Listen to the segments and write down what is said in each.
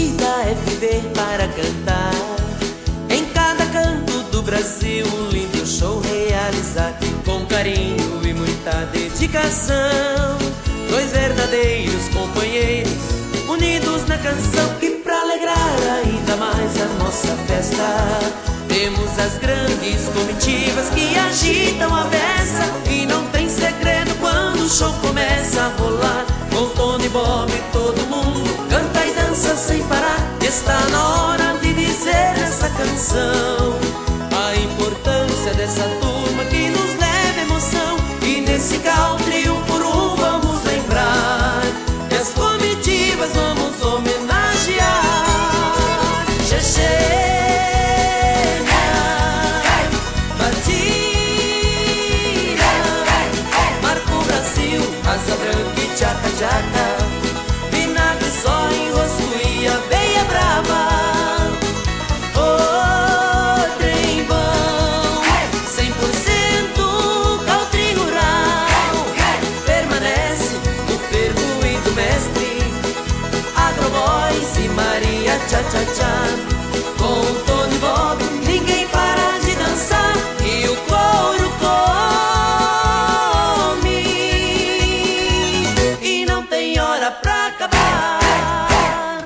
vida é viver para cantar. Em cada canto do Brasil um lindo show realizar, com carinho e muita dedicação. Dois verdadeiros companheiros unidos na canção. E pra alegrar ainda mais a nossa festa, temos as grandes comitivas que agitam a beça. E não tem segredo quando o show começa a rolar. Com Tony, Bob, todo mundo canta e dança sem parar. Está na hora de dizer essa canção a importância dessa turma que nos leva emoção. E nesse country um por um vamos lembrar, e as comitivas vamos homenagear. Chechena, Batida, Marco Brasil, Asa Branca e Tchaca Tchaca, vinagre só em rosto e aveia brava. Tchá, tchá, tchá. Com Tony, Bob, ninguém para de dançar e o couro come e não tem hora pra acabar.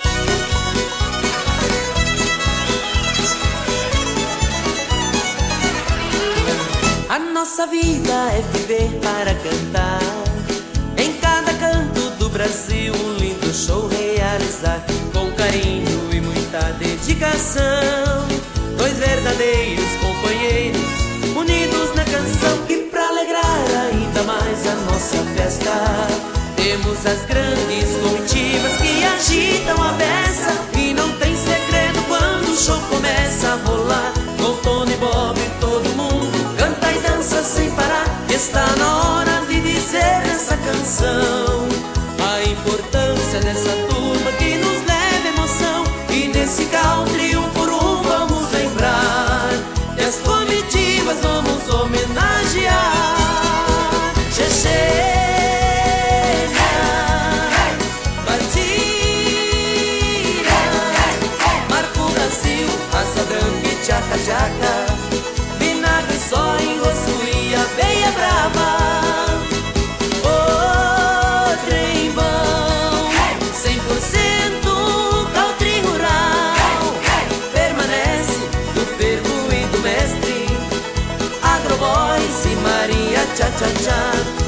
A nossa vida é viver para cantar. Em cada canto do Brasil um lindo show realizar, com carinho e muita dedicação. Dois verdadeiros companheiros unidos na canção. E pra alegrar ainda mais a nossa festa, temos as grandes comitivas que agitam a beça. E não tem segredo quando o show começa a rolar. Com Tony, Bob, todo mundo canta e dança sem parar. Está na hora de dizer essa canção a importância dessa turma que nos leva emoção. E nesse country um por um vamos lembrar, e as comitivas vamos homenagear. Chechena, Batida, Marco Brasil, Asa Branca e Tchaca Tchaca, vinagre só em rosto e aveia brava. Tchá, tchá, tchá.